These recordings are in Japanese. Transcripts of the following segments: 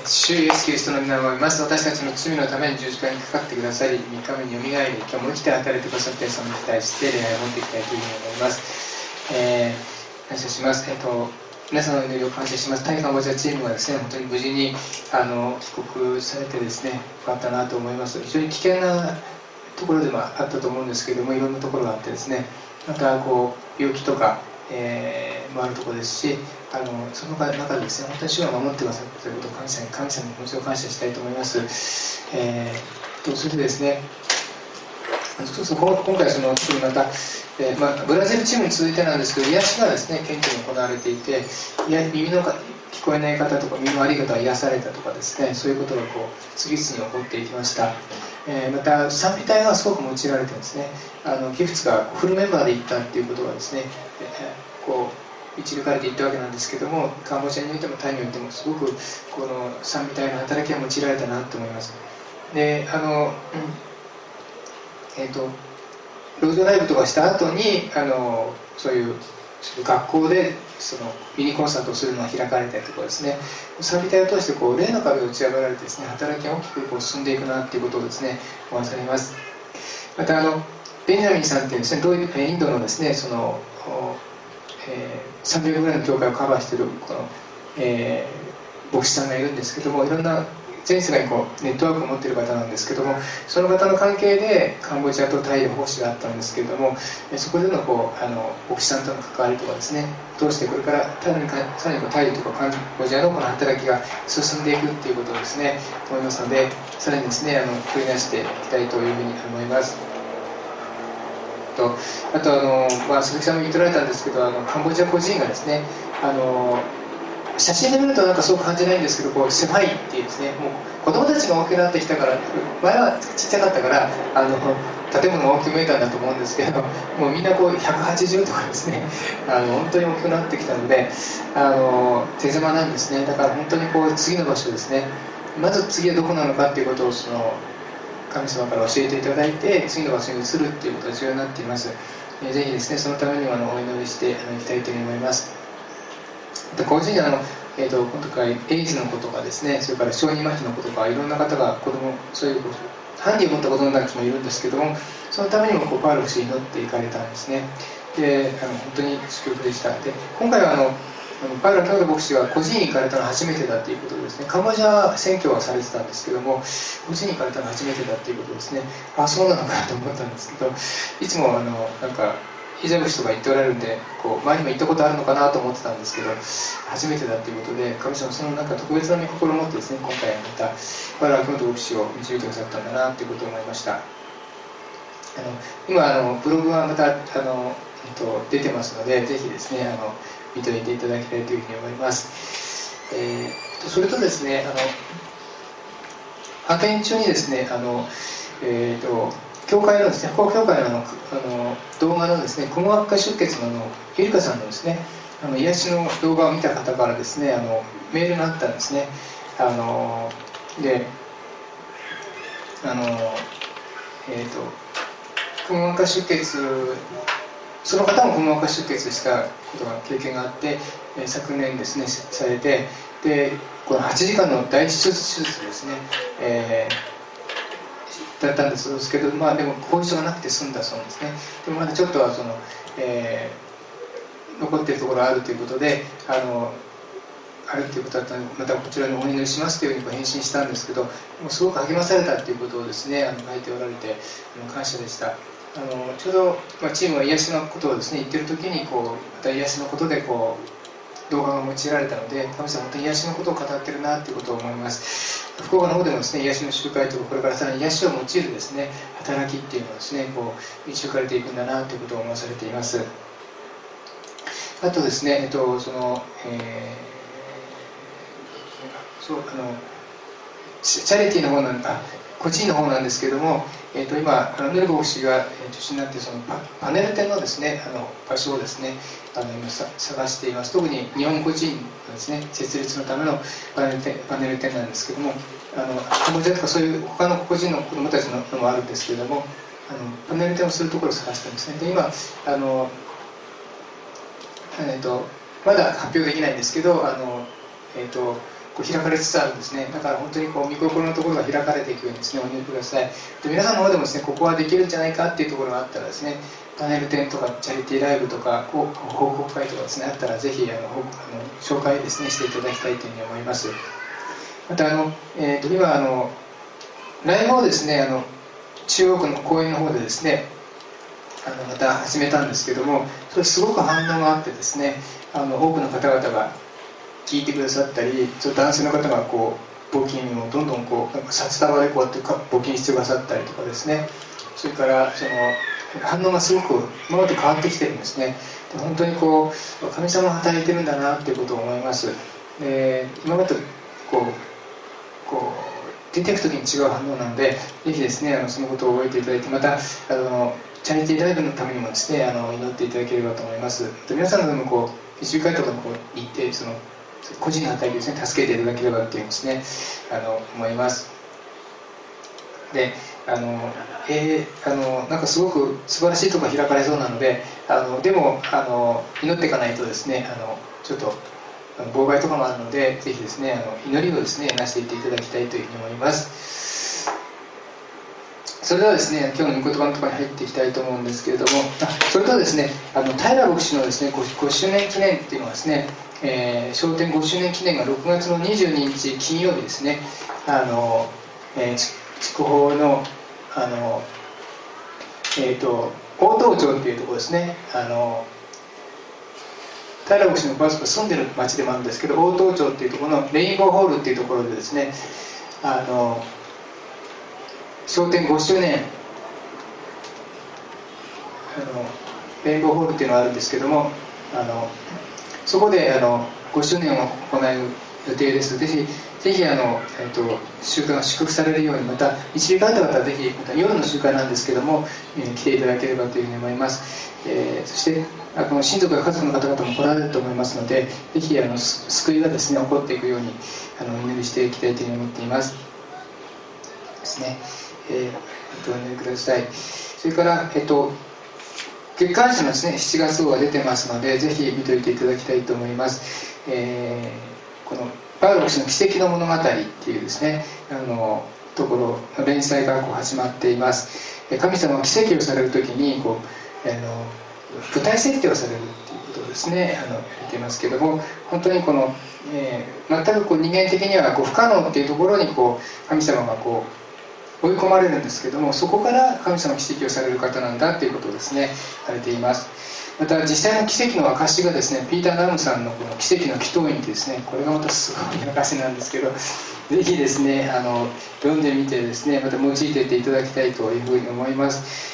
主イエスキリストの皆を覚えます。私たちの罪のために十字架にかかってくださり、3日目によみがえり、今日も生きて働いてくださって、そのに対して礼拝を持っていきたいというふうに思います。感謝します。皆さんの祈りを感謝します。タイカンボジャチームがですね、本当に無事に帰国されてですね、よかったなと思います。非常に危険なところでもあったと思うんですけれども、いろんなところがあってですね、また病気とか、もあるところですし、その中でですね、本当に主が守ってくださったということを神様にもちろん感謝したいと思います。それでですね、今回また、ブラジルチームに続いてなんですけど、癒しがですね、顕著に行われていて、耳の聞こえない方とか耳の悪い方が癒されたとかですね、そういうことが次々に起こっていきました。また賛美隊がすごく用いられてですね、ギフツがフルメンバーで行ったっていうことがですね、導かれていったわけなんですけども、カンボジアにおいてもタイにおいてもすごくこの賛美隊の働きが用いられたなと思います。で路上ライブとかした後にそういう学校でミニコンサートをするのが開かれたりとかですね、賛美隊を通して霊の壁を打ち破られてですね、働きが大きく進んでいくなっていうことをですね思わされます。またベンジャミンさんっていうですね、インドのですね300ぐらいの教会をカバーしている牧師さんがいるんですけども、いろんな全世界にネットワークを持っている方なんですけども、その方の関係でカンボジアとタイで奉仕があったんですけれども、そこでの牧師さんとの関わりとかですね、通してこれからさらにタイとかカンボジアのこの働きが進んでいくっていうことをですね思いますので、さらにですね繰り出していきたいというふうに思います。あと鈴木さんも言っておられたんですけど、カンボジア個人がですね写真で見るとなんかそう感じないんですけど、狭いっていうですね、もう子供たちが大きくなってきたから、前はちっちゃかったから建物が大きく見えたんだと思うんですけど、もうみんな180とかですね本当に大きくなってきたので手狭なんですね。だから本当に次の場所ですね、まず次はどこなのかっていうことを神様から教えていただいて、次の場所に移るっていうことが重要になっています。ぜひですねそのためにもお祈りしていきたいと思います。個人に今回エイズのことかですね、それから小児麻痺のことか、いろんな方がそういうハンディを持った子供たちもいるんですけども、そのためにもパウロフ氏に祈っていかれたんですね。で本当に祝福でした。で今回はパウロ兄弟牧師が個人に行かれたのは初めてだということですね。カンボジア選挙はされてたんですけども、個人に行かれたのは初めてだということですね。そうなのかなと思ったんですけど、いつもなんかヒジャブ氏とか言っておられるんで、前にも行ったことあるのかなと思ってたんですけど、初めてだということで、神様その特別な御心を持ってですね、今回またパウロ兄弟牧師を導いてくださったんだなということを思いました。今ブログはまた出てますので、ぜひですね見ておいていただきたいというふうに思います。それとですね派遣中にですね教会のですね、福岡教会の動画のですね、くも膜下出血のゆりかさんのですね癒しの動画を見た方からですねメールがあったんですね。でくも膜下出血、その方もくも膜下出血したことが経験があって、昨年ですねされて、でこの8時間の大手術ですね、だったんですけど、でも後遺症がなくて済んだそうですね。でもまだちょっとは残っているところがあるということで、あるということだったので、またこちらにお祈りしますというふうに返信したんですけど、もうすごく励まされたということをですね書いておられて感謝でした。ちょうど、チームが癒しのことをですね言ってる時にまた癒しのことで動画が用いられたので、神様本当に癒しのことを語ってるなということを思います。福岡の方でもですね癒しの集会とか、これからさらに癒しを用いるですね働きっていうのをですね導かれていくんだなということを思わされています。あとですねチャリティーの方個人の方なんですけれども、今ヌルボ牧師が中心になってパネル展のですね場所をですね今探しています。特に日本個人のですね設立のためのパネル展なんですけども、カンボジアとかそういう他の個人の子どもたちのもあるんですけれども、パネル展をするところを探してるんですね。で今まだ発表できないんですけど開かれつつあるんですね。だから本当に御心のところが開かれていくようにですね、お祈りください。で皆さんの方でもですね、ここはできるんじゃないかっていうところがあったらですね、パネル展とかチャリティーライブとか報告会とかですね、あったらぜひ紹介ですねしていただきたいというふうに思います。また今ライブをですね中央区の公園の方でですねまた始めたんですけども、それすごく反応があってですね、多くの方々が聞いてくださったり、男性の方が募金をどんどん札束でこうやって募金してくださったりとかですね、それから反応がすごく今まで変わってきてるんですね。で本当に神様が働いてるんだなっていうことを思います。で今まで出ていく時に違う反応なので、ぜひですねそのことを覚えていただいて、またチャリティーライブのためにもですね祈っていただければと思います。で皆さんのでも集会とかに行って個人の働きですね助けていただければというですね思います。でなんかすごく素晴らしいところが開かれそうなのででも祈っていかないとですねちょっと妨害とかもあるので、ぜひですね祈りをですねなしていっていただきたいというふうに思います。それではですね今日の御言葉のところに入っていきたいと思うんですけれども、それとですね平牧師のですね 5周年記念っていうのはですね、昇天5周年記念が6月の22日金曜日ですね筑豊の大東町っていうところですね平牧師のバスが住んでる町でもあるんですけど、大東町っていうところのレインボーホールっていうところでですね昇天5周年レインボーホールっていうのがあるんですけどもそこで5周年を行う予定です。ぜひ集会が祝福されるように、また導かれた方はぜひまた夜の集会なんですけども、来ていただければというふうに思います。そしてこの親族や家族の方々も来られると思いますので、ぜひ救いがですね起こっていくようにお祈りしていきたいというふうに思っていますですね。お祈りください。それから月刊誌のですね7月号が出てますので、ぜひ見ておいていただきたいと思います。このパウロ氏の奇跡の物語っていうですねところ連載が始まっています。神様が奇跡をされるときに舞台設定をされるっていうことをですね言っていますけども、本当に全く人間的には不可能っていうところに神様が追い込まれるんですけども、そこから神様奇跡をされる方なんだということをですねされています。また実際の奇跡の証がですねピーター・ナムさんのこの奇跡の祈祷院ってですね、これがまたすごい証なんですけど、ぜひですね読んでみてですねまた用いていっていただきたいというふうに思います。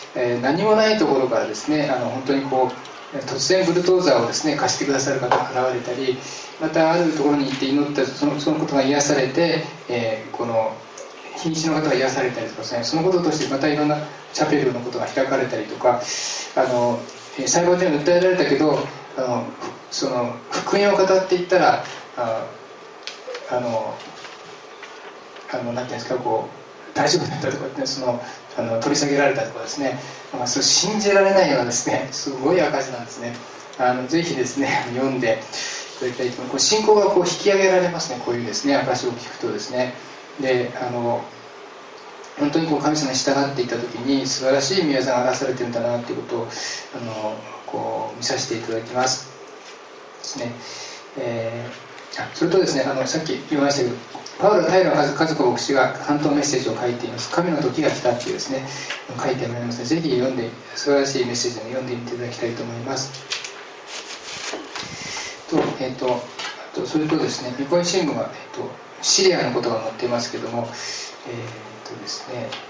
何もないところからですね本当に突然ブルドーザーをですね貸してくださる方が現れたり、またあるところに行って祈ったそのことが癒されて、この瀕死の方が癒されたりとかですね、そのこととしてまたいろんなチャペルのことが開かれたりとか、裁判所に訴えられたけどその福音を語っていったらなんていうんですか大丈夫だったとかって取り下げられたとかですね、それ信じられないようなですねすごい証なんですね。ぜひですね読んでいただきたいと思います。信仰が引き上げられますね、こういうですね証を聞くとですね。で本当に神様に従っていった時に素晴らしい御業が表されているんだなということを見させていただきますですね。それとですねさっき言いましたけど、パウロ・平和子牧師が関東メッセージを書いています。神の時が来たっていうですね書いてありますので、ぜひ読んで素晴らしいメッセージを読んでみていただきたいと思います。それとですね、ニコイ新聞は、シリアのことが載っていますけども、ですね、見ていただき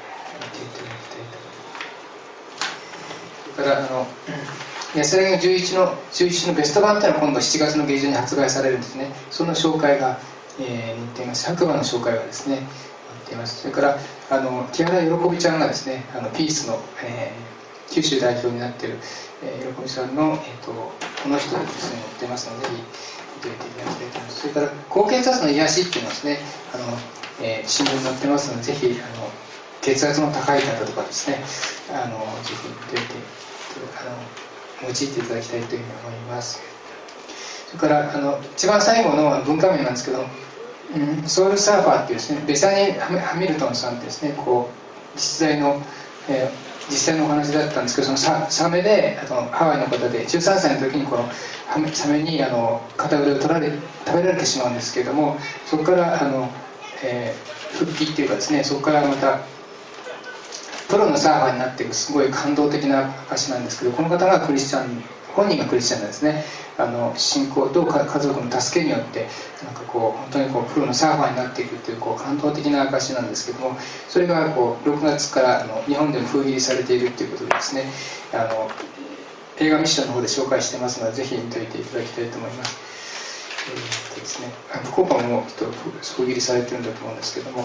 たいと思います。それから安らぎの11のベスト版というのは今度7月の下旬に発売されるんですね。その紹介が、載っています。白馬の紹介がですね載っています。それから木原喜びちゃんがですねピースの、九州代表になっている、喜びさんの、この人がですね載っていますので、ぜひ見ておいていただきたいと思います。それから高血圧の癒しっていうのはですね新聞に載ってますので、ぜひ血圧の高い方とかですねぜひ見ておいて用いていただきたいというふうに思います。それから一番最後の文化面なんですけど、 ソウルサーファーっていうですね、ベサニー・ハミルトンさんってですね、実際のお話だったんですけど、そのサメでハワイの方で13歳の時にこのサメに片腕を食べられてしまうんですけれども、そこから復帰っていうかですね、そこからまたプロのサーファーになっていくすごい感動的な証なんですけど、この方がクリスチャン、本人がクリスチャンなんですね。信仰と家族の助けによって本当にプロのサーファーになっていくという感動的な証なんですけども、それが6月から日本でも封切りされているということでですね、映画ミッションの方で紹介してますので、ぜひ見ておいていただきたいと思います。ですね、福岡も封切りされているんだと思うんですけども、はい、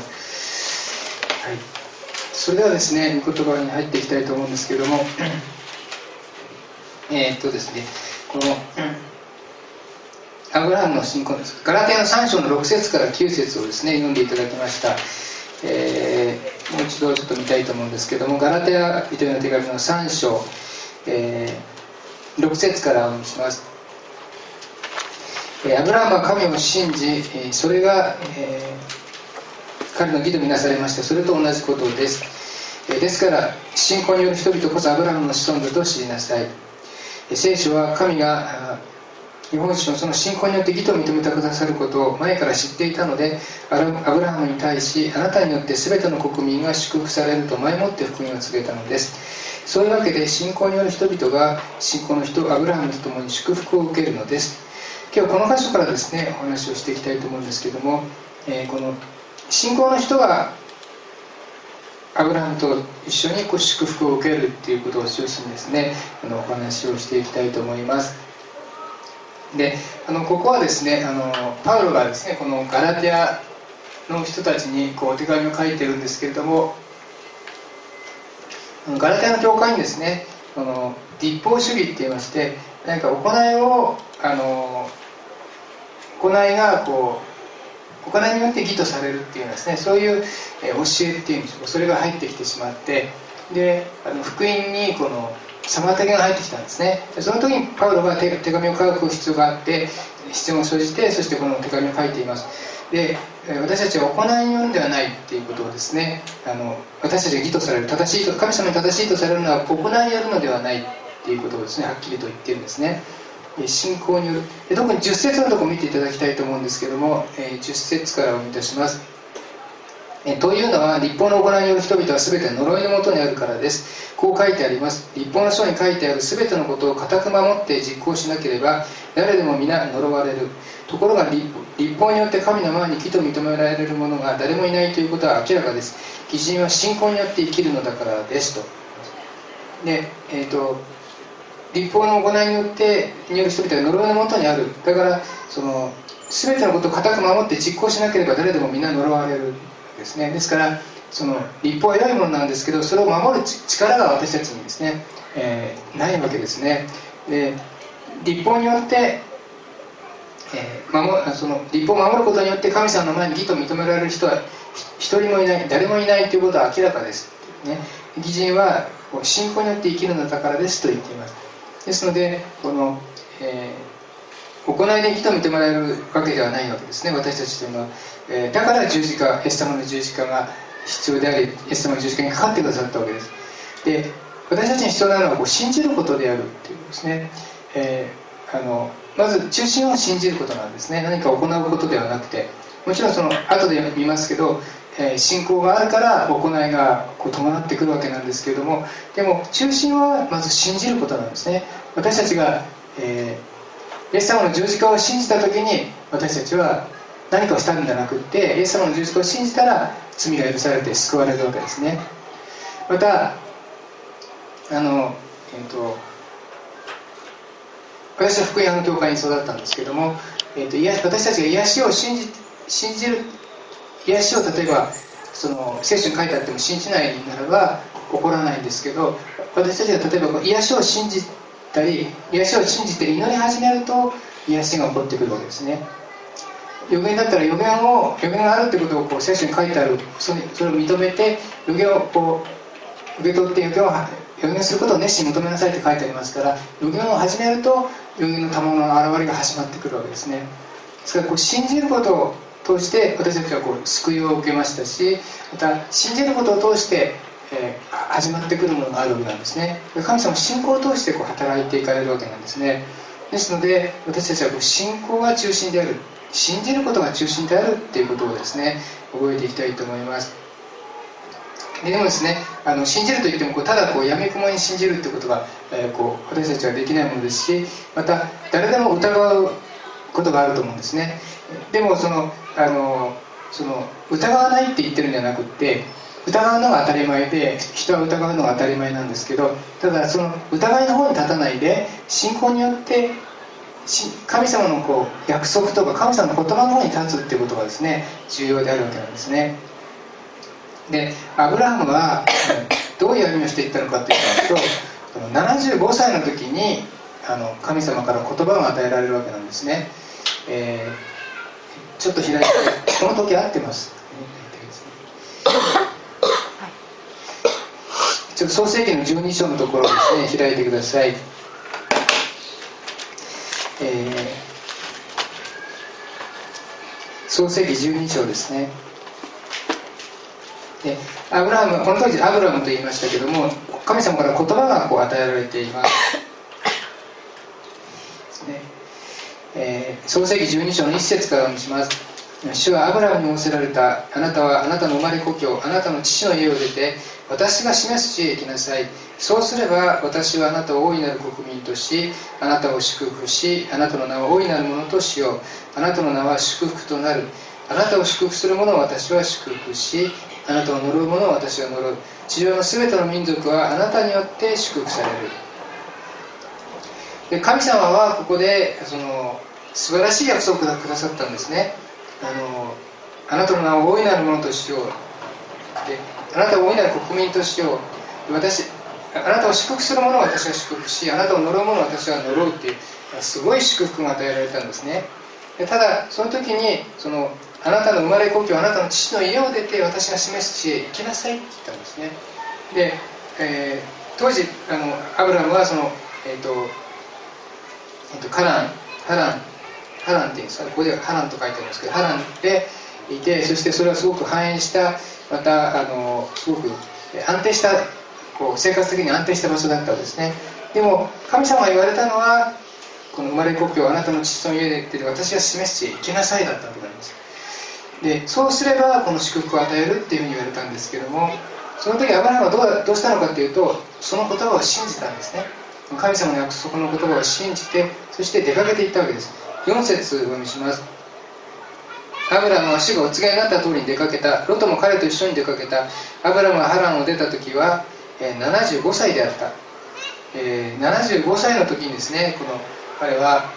それではですね、御言葉に入っていきたいと思うんですけれども、ですね、このアブラハムの信仰です。ガラテヤの3章の6節から9節をですね、読んでいただきました。もう一度ちょっと見たいと思うんですけども、ガラテヤ人への手紙の3章、6節からお読みします。アブラハムは神を信じ、それが、彼の義とみなされました。それと同じことです。ですから信仰による人々こそアブラハムの子孫だと知りなさい。聖書は神が日本人のその信仰によって義と認めてくださることを前から知っていたので、アブラハムに対し、あなたによって全ての国民が祝福されると前もって福音を告げたのです。そういうわけで信仰による人々が信仰の人アブラハムと共に祝福を受けるのです。今日この箇所からですね、お話をしていきたいと思うんですけども、この信仰の人がアブラハムと一緒に祝福を受けるっていうことを中心にですね、お話をしていきたいと思います。で、ここはですね、パウロがですね、このガラテヤの人たちに手紙を書いてるんですけれども、ガラテヤの教会にですね、立法主義って言いまして、何か行いによって義とされるっていうですね、そういう教えっていうんでしょうか、それが入ってきてしまって、で福音に妨げが入ってきたんですね。その時にパウロが手紙を書く必要があって、必要を生じて、そしてこの手紙を書いています。で、私たちは行いによるんではないっていうことをですね、私たちが義とされる、正しいと、神様に正しいとされるのは行いによるのではないっていうことをですね、はっきりと言ってるんですね。信仰による。特に10節のところを見ていただきたいと思うんですけども、10節からお読みいたします。というのは、立法の行いによる人々は全て呪いのもとにあるからです。こう書いてあります。立法の書に書いてある全てのことを固く守って実行しなければ、誰でも皆呪われる。ところが立法によって神の前に義と認められる者が誰もいないということは明らかです。義人は信仰によって生きるのだからですと。で、立法の行いによる人々は呪いのもとにある。だから全てのことを固く守って実行しなければ誰でも皆呪われるですね。ですから立法は良いものなんですけど、それを守る力が私たちにですね、ないわけですね。で、立法によって立法を守ることによって神様の前に義と認められる人は一人もいない、誰もいないということは明らかです、ね、義人は信仰によって生きるのだからですと言っています。ですので行いで義と認められるわけではないわけですね、私たちというのは。だから十字架、イエス様の十字架が必要であり、イエス様の十字架にかかってくださったわけです。で、私たちに必要なのは信じることであるということですね。まず中心は信じることなんですね。何か行うことではなくて、もちろん後で見ますけど、信仰があるから行いが伴ってくるわけなんですけれども、でも中心はまず信じることなんですね。私たちが、イエス様の十字架を信じた時に、私たちは何かをしたんじゃなくって、イエス様の十字架を信じたら罪が許されて救われるわけですね。また私は福音派の教会に育ったんですけども、私たちが癒しを信じる、癒しを例えば聖書に書いてあっても信じないならば起こらないんですけど、私たちが例えば癒しを信じたり、癒しを信じて祈り始めると癒しが起こってくるわけですね。予言だったら予言があるってことを聖書に書いてある、それを認めて予言を受け取って、予言することを熱心に求めなさいって書いてありますから、予言を始めると予言の賜物の現れが始まってくるわけですね。ですから信じること通して私たちはこう救いを受けましたし、また信じることを通して、始まってくるものがあるわけなんですね。神様は信仰を通してこう働いていかれるわけなんですね。ですので私たちはこう信仰が中心である、信じることが中心であるっていうことをですね、覚えていきたいと思います。でもですね、信じるといってもただやみくもに信じるってことが、私たちはできないものですし、また誰でも疑うことがあると思うんですね。でも疑わないって言ってるんじゃなくって、疑うのが当たり前で、人は疑うのが当たり前なんですけど、ただその疑いの方に立たないで信仰によって神様の約束とか神様の言葉の方に立つっていうことがですね、重要であるわけなんですね。でアブラハムはどういう歩みをしていったのかというと、75歳の時に神様から言葉が与えられるわけなんですね。ちょっと開いて、この時合ってます。ちょっと創世記の12章のところですね、開いてください。創世記12章ですね。でアブラハム、この当時アブラハムと言いましたけども、神様から言葉が与えられています。創世記12章の1節からお見せします。主はアブラハムに仰せられた。あなたはあなたの生まれ故郷、あなたの父の家を出て、私が示す地へ行きなさい。そうすれば私はあなたを大いなる国民とし、あなたを祝福し、あなたの名を大いなるものとしよう。あなたの名は祝福となる。あなたを祝福する者を私は祝福し、あなたを呪う者を私は呪う。地上のすべての民族はあなたによって祝福される。で神様はここで素晴らしい約束をくださったんですね。あなたの名を大いなるものとしよう。であなたを大いなる国民としよう。あなたを祝福する者を私は祝福し、あなたを呪う者を私は呪うっていうすごい祝福が与えられたんですね。でただその時にあなたの生まれ故郷、あなたの父の家を出て私が示す地へ行きなさいって言ったんですね。で、当時アブラハムはハランっていうんですか、ここではハランと書いてありますけど、ハランでいて、そしてそれはすごく繁栄した、またすごく安定した生活的に安定した場所だったんですね。でも神様が言われたのは、この生まれ故郷、あなたの父の家でって私が示す地へ行きなさいだったわけなんです。でそうすればこの祝福を与えるっていうふうに言われたんですけども、その時アブラハムはどうしたのかというと、その言葉を信じたんですね。神様の約束の言葉を信じて、そして出かけていったわけです。4節をお読みします。アブラハムは主がお告げになった通りに出かけた。ロトも彼と一緒に出かけた。アブラハムがハランを出た時は75歳であった。75歳の時にですね、彼は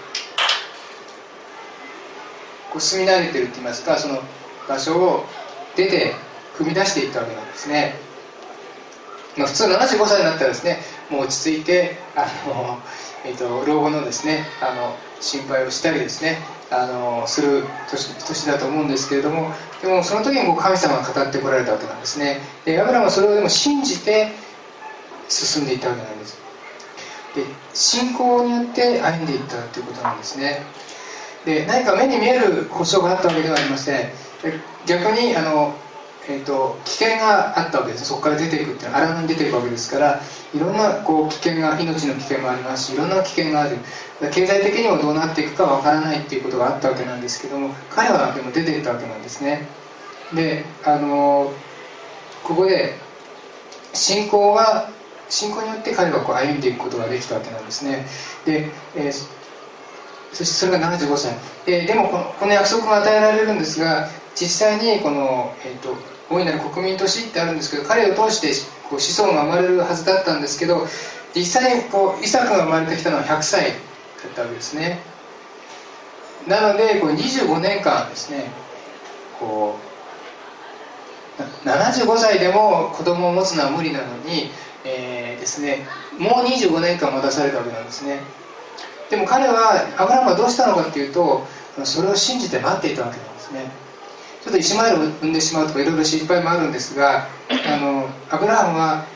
住み慣れていると言いますか、その場所を出て踏み出していったわけなんですね。普通75歳になったらですね、もう落ち着いて老後のですね心配をしたりですねする年だと思うんですけれども、でもその時に神様が語ってこられたわけなんですね。でアブラハムはそれをでも信じて進んでいったわけなんです。で信仰によって歩んでいったということなんですね。で何か目に見える保証があったわけではありません。逆に危険があったわけです。そこから出ていくっていうのは荒野に出ていくわけですから、いろんな危険が、命の危険もありますし、いろんな危険がある。経済的にもどうなっていくかわからないっていうことがあったわけなんですけども、彼はでも出ていったわけなんですね。でここで信仰によって彼は歩んでいくことができたわけなんですね。で、そしてそれが75歳でもこの約束が与えられるんですが、実際に大いなる国民としってあるんですけど、彼を通して子孫が生まれるはずだったんですけど、実際にイサクが生まれてきたのは100歳だったわけですね。なので25年間ですね、75歳でも子供を持つのは無理なのに、ですね、もう25年間待たされたわけなんですね。でも彼はアブラハムはどうしたのかというと、それを信じて待っていたわけなんですね。ちょっとイシマエルを産んでしまうとかいろいろ失敗もあるんですが、アブラハムは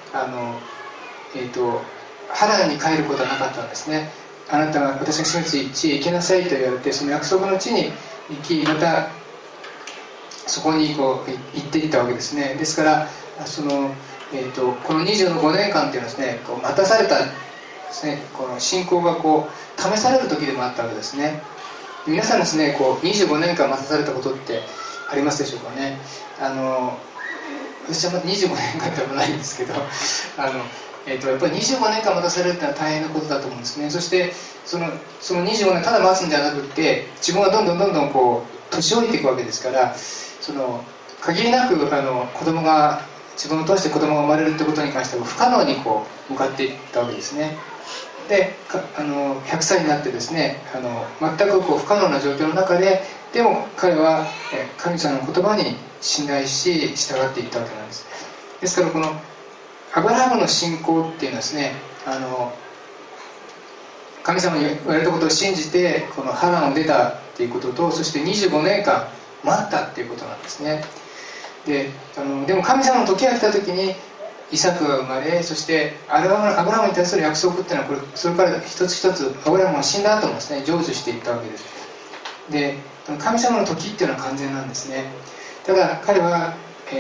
ハランに帰ることはなかったんですね。あなたが私が示す地へ行きなさいと言われて、その約束の地に行き、またそこにこう行っていったわけですね。ですからこの25年間っていうのはですね、こう待たされたですね、この信仰がこう試される時でもあったわけですね。皆さんですね、こう25年間待たされたことってありますでしょうかね。私はまだ25年間でもないんですけど、やっぱり25年間待たされるってのは大変なことだと思うんですね。そしてその25年ただ待つんじゃなくって、自分はどんどんこう年老いていくわけですから、限りなく子供が自分を通して子供が生まれるってことに関しては不可能にこう向かっていったわけですね。で100歳になってですね、全くこう不可能な状況の中で、でも彼は神様の言葉に信頼し従っていったわけなんです。ですからこのアブラハムの信仰っていうのはですね、神様に言われたことを信じてこのハランを出たっていうことと、そして25年間待ったっていうことなんですね。でも神様の時が来た時にイサクが生まれ、そしてアブラハムに対する約束っていうのはそれから一つ一つアブラハムが死んだ後もですね成就していったわけです。で神様の時っていうのは完全なんですね。ただ彼は、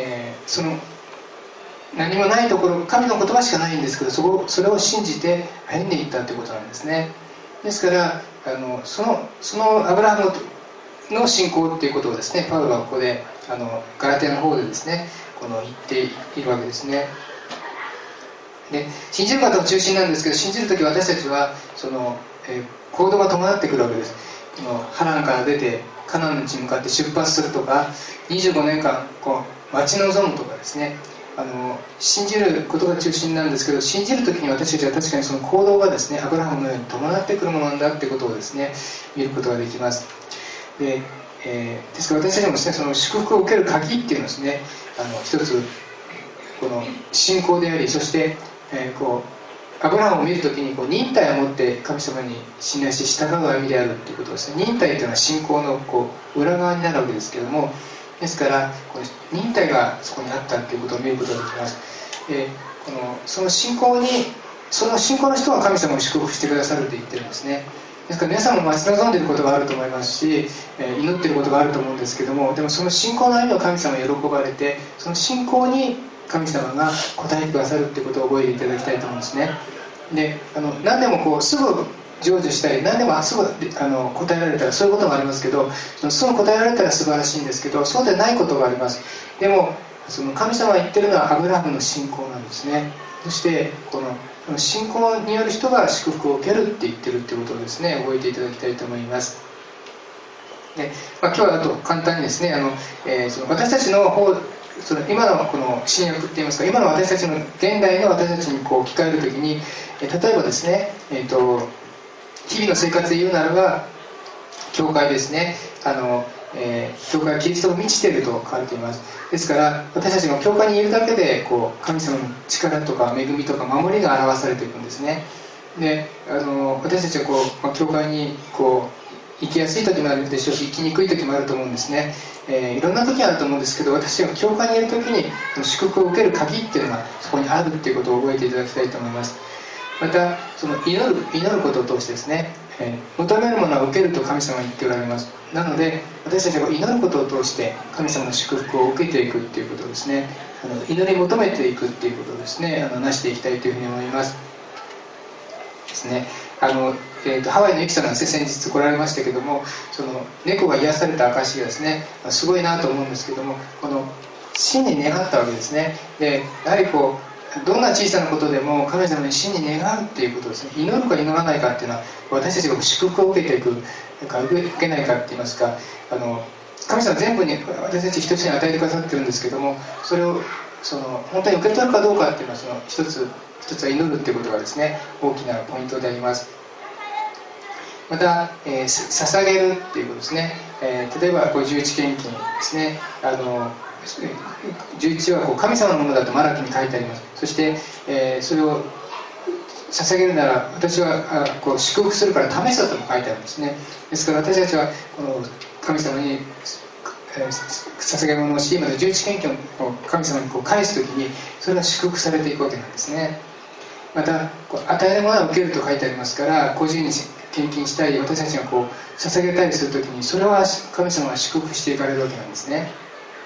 何もないところ、神の言葉しかないんですけど、それを信じて歩んでいったということなんですね。ですからそのアブラハムの信仰っていうことをですね、パウロはここでガラテヤの方でですね言っているわけですね。で信じる方を中心なんですけど、信じるとき私たちは行動が伴ってくるわけです。ハランから出てカナンの地に向かって出発するとか、25年間こう待ち望むとかですね、信じることが中心なんですけど、信じるときに私たちは確かにその行動がですねアブラハムのように伴ってくるものなんだってことをですね見ることができます。ですから私たちもですね、その祝福を受ける鍵っていうのはですね、一つこの信仰であり、そしてアブラハムを見るときに忍耐を持って神様に信頼して従う歩みであるということですね。忍耐というのは信仰の裏側になるわけですけれども、ですから忍耐がそこにあったということを見ることができます。その信仰の人は神様を祝福してくださると言ってるんですね。ですから皆さんも待ち望んでいることがあると思いますし、祈っていることがあると思うんですけども、でもその信仰の歩みを神様に喜ばれて、その信仰に神様が応えてくださるということを覚えていただきたいと思うんですね。で何でもすぐ成就したり、何でもすぐ答えられたら、そういうこともありますけど、すぐ答えられたら素晴らしいんですけど、そうでないことがあります。でも神様が言ってるのはアブラハムの信仰なんですね。そして信仰による人が祝福を受けるって言ってるってことをですね覚えていただきたいと思います。で今日はあと簡単にですね私たちの方、今のこの新約っていいますか、今の私たちの現代の私たちに置き換えるときに、例えばですね、日々の生活で言うならば教会ですね、教会はキリストが満ちていると書かれています。ですから私たちが教会にいるだけで神様の力とか恵みとか守りが表されていくんですね。で私たちは教会に行きやすい時もあるでしょうし、行きにくい時もあると思うんですね。いろんな時あると思うんですけど、私が教会にいる時に祝福を受ける鍵っていうのがそこにあるっていうことを覚えていただきたいと思います。また祈ることを通してですね、求めるものは受けると神様は言っておられます。なので私たちが祈ることを通して神様の祝福を受けていくっていうことをですね、祈り求めていくっていうことをですねなしていきたいというふうに思いますですね。ハワイのユキさんが先日来られましたけども、猫が癒された証がですねすごいなと思うんですけども、真に願ったわけですね。でやはりどんな小さなことでも神様に真に願うっていうことですね。祈るか祈らないかっていうのは私たちが祝福を受けていくか受けないかっていいますか、神様全部に私たち一つに与えてくださってるんですけども、それを本当に受け取るかどうかっていうのは一つは祈るっていうことがですね大きなポイントであります。また、捧げるっていうことですね。例えば11献金ですね。11は神様のものだとマラキに書いてあります。そして、それを捧げるなら私は祝福するから試すとも書いてあるんですね。ですから私たちは神様に捧げ物をし、また11献金を神様に返すときにそれが祝福されていくわけなんですね。また与えるものは受けると書いてありますから、個人に献金したり私たちが捧げたりするときにそれは神様が祝福していかれるわけなんですね。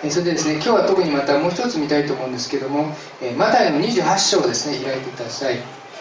それでですね、今日は特にまたもう一つ見たいと思うんですけども、マタイの28章をですね、開いてください。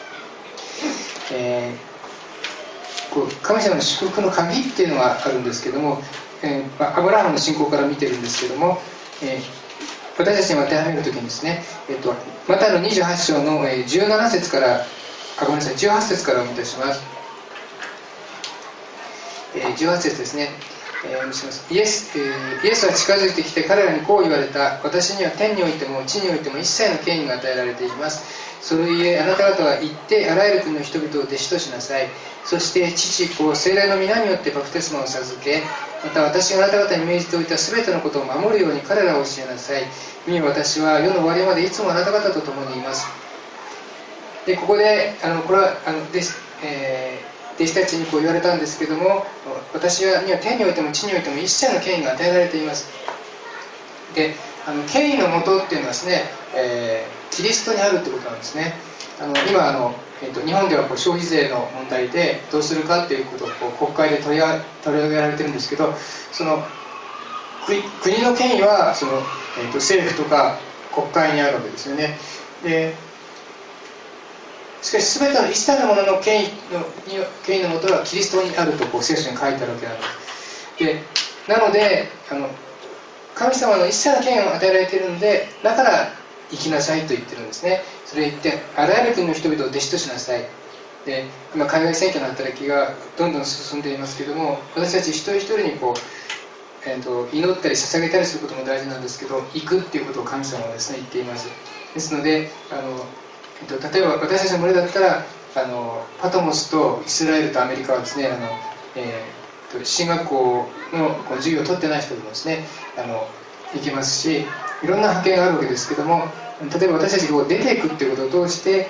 神様の祝福の鍵っていうのがあるんですけども、アブラハムの信仰から見てるんですけども、私たちに当てはめるときにですね、マタイの28章の17節から、ごめんなさい、18節からお見いたします。18節ですね。イエスは近づいてきて彼らにこう言われた。私には天においても地においても一切の権威が与えられています。それゆえあなた方は行ってあらゆる国の人々を弟子としなさい。そして父子聖霊の皆によってバプテスマを授け、また私があなた方に命じておいた全てのことを守るように彼らを教えなさい。見よ、私は世の終わりまでいつもあなた方と共にいます。でここでこれは弟子たちにこう言われたんですけども、私には天においても地においても一切の権威が与えられています。で権威のもとっていうのはですね、キリストにあるってことなんですね。今日本では消費税の問題でどうするかっていうことを国会で取り上げられてるんですけど、その国の権威は政府とか国会にあるわけですよね。でしかし全ての一切のものの権威のもとはキリストにあると聖書に書いてあるわけなんです。でなので神様の一切の権威を与えられているので、だから生きなさいと言ってるんですね。それ言ってあらゆる国の人々を弟子としなさい。で今海外選挙の働きがどんどん進んでいますけども、私たち一人一人に祈ったり捧げたりすることも大事なんですけど、行くっていうことを神様はですね言っています。ですので例えば私たちの群れだったらパトモスとイスラエルとアメリカはですね進学校の授業を取ってない人でもですね行けますし、いろんな派遣があるわけですけども、例えば私たちが出ていくっていうことを通して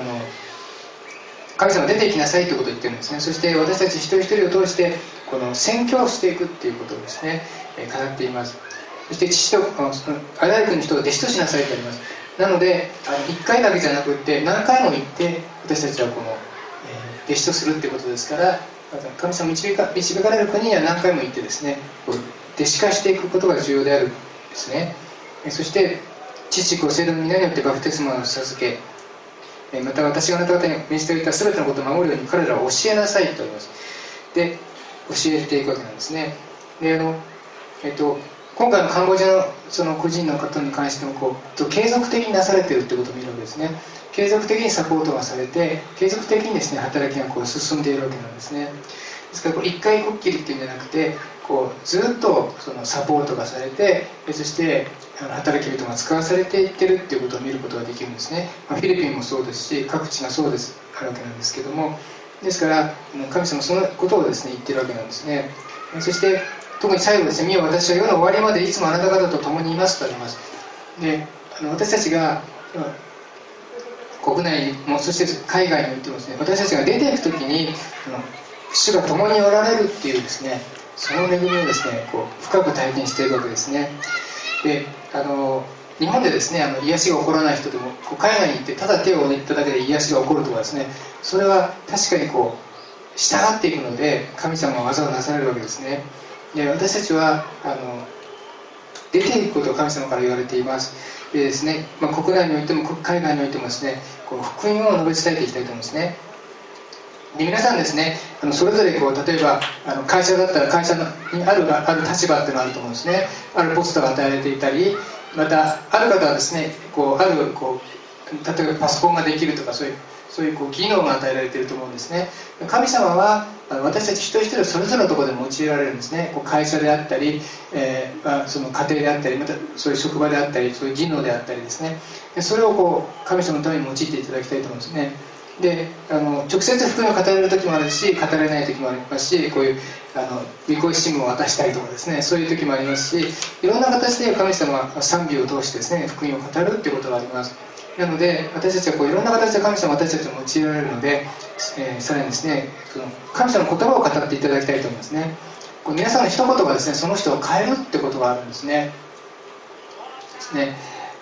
神様出ていきなさいということを言ってるんですね。そして私たち一人一人を通して宣教をしていくっていうことをですね語っています。そして父とあらゆる国の人を弟子としなさいとあります。なので1回だけじゃなくって何回も行って私たちは弟子とするっていうことですから、神様導かれる国には何回も行ってですね弟子化していくことが重要であるんですね。そして父子聖霊の皆によってバプテスマを授け、また私があなた方に命じておいた全てのことを守るように彼らを教えなさいとあります。で教えていくわけなんですね。で今回のカンボジアのその個人の方に関しても継続的になされているということを見るわけですね。継続的にサポートがされて、継続的にですね働きが進んでいるわけなんですね。ですから一回こっきりっていうんじゃなくてずっとサポートがされて、そして働き人が使わされていってるっていうことを見ることができるんですね。フィリピンもそうですし各地がそうですあるわけなんですけども、ですから神様そのことをですね言ってるわけなんですね。そして特に最後ですね、見よ、私は世の終わりまでいつもあなた方と共にいますとあります。で私たちが国内もそして海外においてもですね、私たちが出ていくときに主が共におられるっていうですね、その恵みをですね深く体験しているわけですね。で日本でですね癒しが起こらない人でも海外に行ってただ手を握っただけで癒しが起こるとかですね、それは確かに従っていくので神様は技をなされるわけですね。で私たちは出ていくことを神様から言われています。でですね、国内においても海外においてもですね福音を述べ伝えていきたいと思うんですね。で皆さんですねそれぞれ例えば会社だったら会社にある立場っていうのがあると思うんですね。あるポストが与えられていたり、またある方はですね例えばパソコンができるとかそういう技能が与えられていると思うんですね。神様は私たち一人一人それぞれのところで用いられるんですね。会社であったり、その家庭であったり、またそういう職場であったり、そういう技能であったりですね、それを神様のために用いていただきたいと思うんですね。で直接福音を語れる時もあるし、語れない時もありますし、こういう見越し新聞を渡したりとかですね、そういう時もありますし、いろんな形で神様は賛美を通してですね福音を語るっていうことがあります。なので私たちはいろんな形で神様は私たちを用いられるので、さらにですね神様の言葉を語っていただきたいと思いますね。皆さんの一言がですねその人を変えるってことがあるんですね。ですね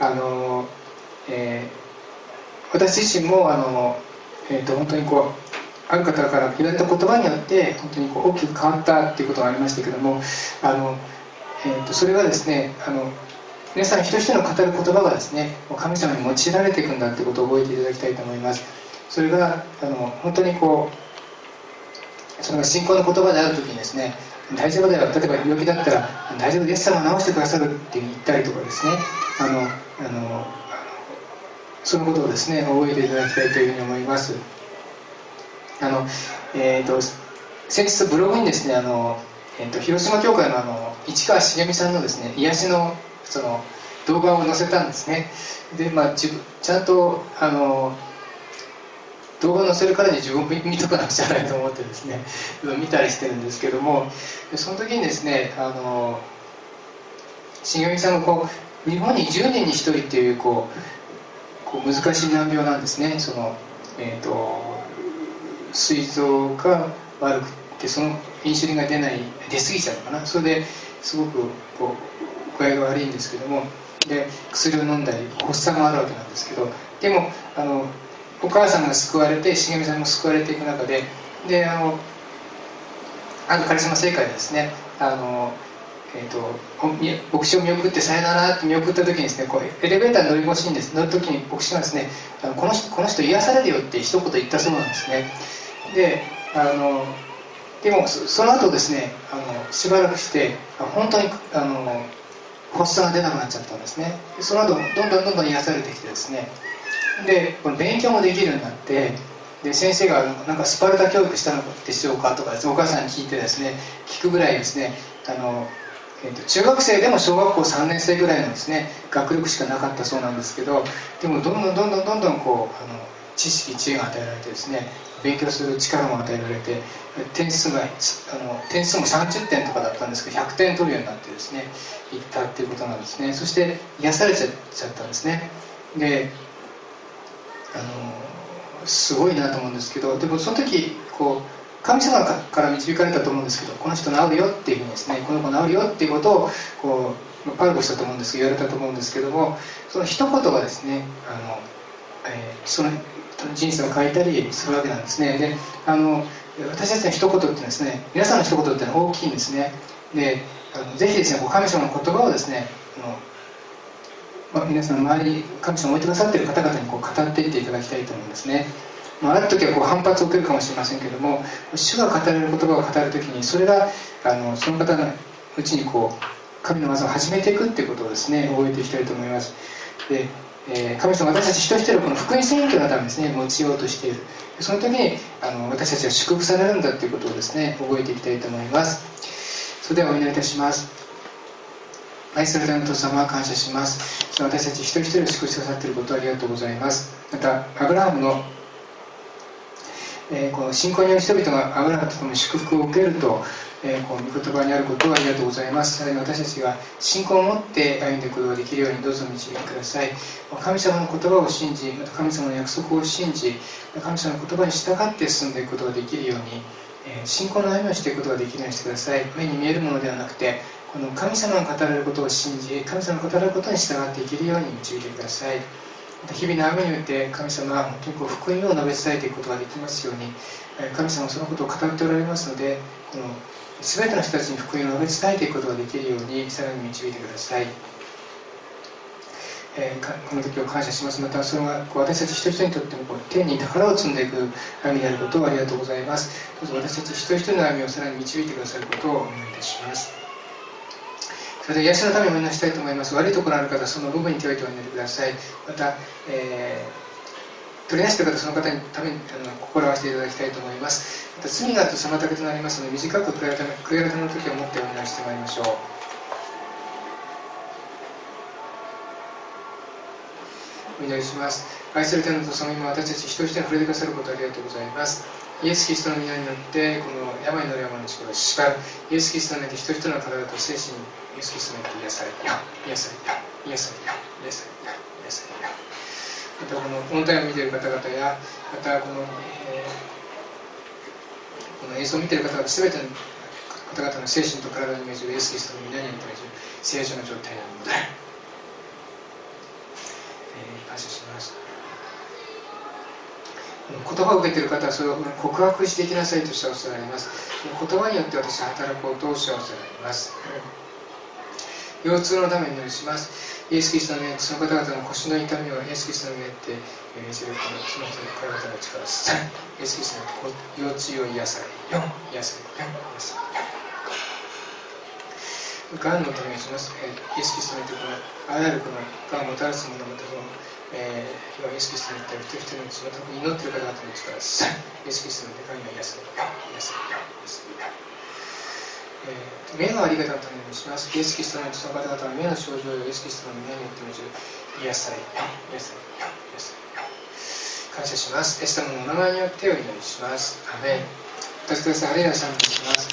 私自身も本当にある方から言われた言葉によって本当に大きく変わったっていうことがありましたけども、それはですね皆さん一人一人の語る言葉がですね、神様に用いられていくんだということを覚えていただきたいと思います。それが本当にそれが信仰の言葉であるときにですね、大丈夫だよ、例えば病気だったら大丈夫、イエス様が治してくださるって言ったりとかですね、そのことをですね覚えていただきたいというふうに思います。先日ブログにですね広島教会の市川茂美さんのですね癒しの動画を載せたんですね。で、ちゃんと動画を載せるからに自分も見とかなくちゃないと思ってですね見たりしてるんですけども、その時にですね茂美さんが日本に10人に1人っていう難しい難病なんですね。膵臓が悪くてそのインシュリンが出過ぎちゃうのかな、それですごく具合が悪いんですけども、で薬を飲んだり発作もあるわけなんですけど、でもお母さんが救われて茂美さんも救われていく中で、カリスマ正会でですね牧師を見送ってさよならって見送った時にですねエレベーターに乗り越しにです、ね、乗る時に牧師がですねこの人癒されるよって一言言ったそうなんですね。でもその後ですねしばらくして本当に発作が出なくなっちゃったんですね。その後どんどん癒されてきてですね、で勉強もできるようになって、で先生がなんかスパルタ教育したのでしょうかとかですね、お母さんに聞いてですね聞くぐらいですね中学生でも小学校3年生ぐらいのですね学力しかなかったそうなんですけど、でもどんどん知識知恵が与えられてですね勉強する力も与えられて、点数も30点とかだったんですけど100点取るようになってですねいったっていうことなんですね。そして癒されちゃったんですね。ですごいなと思うんですけど、でもその時神様から導かれたと思うんですけど、この人治るよっていうふうにですね、この子治るよっていうことをパルコしたと思うんですけど、言われたと思うんですけども、その一言がですねその人生を変えたりするわけなんですね。で私たちの一言っていうのはですね、皆さんの一言っていうのは大きいんですね。でぜひですね神様の言葉をですね皆さんの周りに神様を置いてくださっている方々に語っていっていただきたいと思うんですね。ある時は反発を受けるかもしれませんけれども、主が語られる言葉を語る時にそれがその方のうちに神の技を始めていくっていうことをですね覚えていきたいと思います。で神様私たち一人一人をこの福音宣教のためにですね用いようとしている、その時に私たちは祝福されるんだということをですね覚えていきたいと思います。それではお祈りいたします。愛する天の父様は感謝します。私たち一人一人を祝福してくださっていることをありがとうございます。またアブラハムのこの信仰による人々がアブラハムと共に祝福を受けると、この御言葉にあることをありがとうございます。さらに私たちが信仰を持って歩んでいくことができるようにどうぞ導いてください。神様の言葉を信じ、また神様の約束を信じ、神様の言葉に従って進んでいくことができるように、信仰の歩みをしていくことができるようにしてください。目に見えるものではなくて、この神様が語られることを信じ、神様が語られることに従っていけるように導いてください。日々の歩みにおいて神様は本当に福音を述べ伝えていくことができますように、神様はそのことを語っておられますので、この全ての人たちに福音を述べ伝えていくことができるようにさらに導いてください。この時を感謝します。またそれが私たち一人一人にとっても天に宝を積んでいく歩みであることをありがとうございます。どうぞ私たち一人一人の歩みをさらに導いてくださることをお願いいたします。それで癒しのためにお祈りしたいと思います。悪いところある方、その部分に手を置いてお祈りください。また、取り出した方、その方にために心を合わせていただきたいと思います。また罪があると妨げとなりますので、短く悔い改めの時を持ってお祈りしてまいりましょう。お祈りします。愛する天の父様、今私たち一人一人に触れてくださることをありがとうございます。イエス・キリストの皆によってこの病の山の力を縛る、イエス・キリストによって一人一人の体と精神にイエス・キリストによって癒されよ、癒されよ、癒されよ、癒されよ、癒されよ。またこのオンタイムを見ている方々や、またこの映像を見ている方々全ての方々の精神と体に命じるイエス・キリストの皆によって正常な状態に戻る。感謝します。言葉を受けている方はそれを告白していきなさいとしておっしゃられます。言葉によって私は働くことをおっしゃられます。 腰痛のためにお祈りします。イエス・キリストの名にその方々の腰の痛みをイエス・キリストの名って命じることのその人の体の力さイエス・キリストの腰痛を癒されよ癒されよ癒されよ。がんのためにします。イエス・キリストの言ってこのあらゆるこのがんをもたらすものまたその今イエス・キリストの言った一人一人のうちまた祈っている方々の力さイエス・キリストのがんが癒されよ癒されよ癒されよ。目のあり方のためにします。イエス・キリストのその方々は目の症状をイエス・キリストの目によって癒されよ癒されよ癒されよ。感謝します。イエス様のお名前によってお祈りします。アメン。お助けください。あれら賛美します。